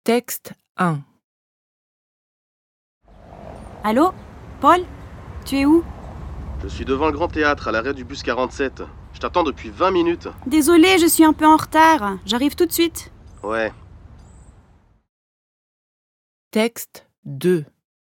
Texte 1. Allô ? Paul ? Tu es où ? Je suis devant le Grand Théâtre, à l'arrêt du bus 47. Je t'attends depuis 20 minutes. Désolée, je suis un peu en retard. J'arrive tout de suite. Ouais. Texte 2.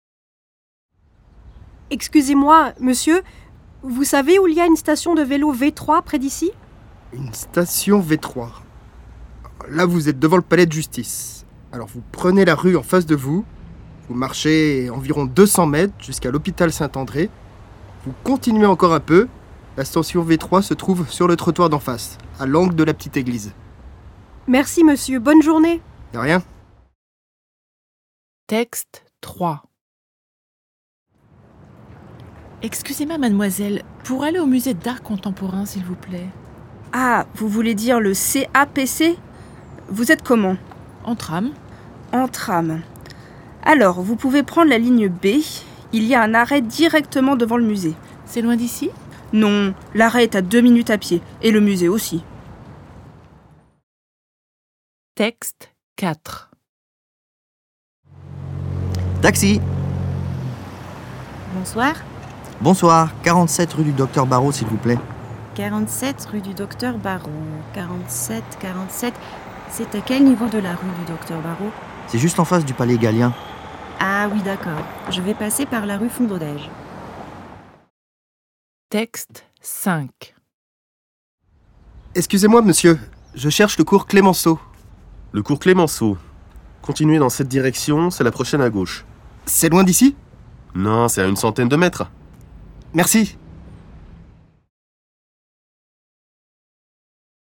Excusez-moi, monsieur, vous savez où il y a une station de vélo V3 près d'ici ? Une station V3. Là, vous êtes devant le palais de justice. Alors, vous prenez la rue en face de vous, vous marchez environ 200 mètres jusqu'à l'hôpital Saint-André, vous continuez encore un peu, la station V3 se trouve sur le trottoir d'en face, à l'angle de la petite église. Merci monsieur, bonne journée. De rien. Texte 3. Excusez-moi, mademoiselle, pour aller au musée d'art contemporain, s'il vous plaît. Ah, vous voulez dire le CAPC ? Vous êtes comment ? En tram. En tram. Alors, vous pouvez prendre la ligne B. Il y a un arrêt directement devant le musée. C'est loin d'ici ? Non, l'arrêt est à 2 minutes à pied. Et le musée aussi. Texte 4. Taxi. Bonsoir. Bonsoir, 47 rue du Docteur Barrault, s'il vous plaît. 47 rue du Docteur Barrault. 47. C'est à quel niveau de la rue du Docteur Barrault ? C'est juste en face du Palais Gallien. Ah oui, d'accord. Je vais passer par la rue Fondodège. Texte 5. Excusez-moi, monsieur, je cherche le cours Clémenceau. Le cours Clémenceau. Continuez dans cette direction, c'est la prochaine à gauche. C'est loin d'ici ? Non, c'est à une centaine de mètres. Merci.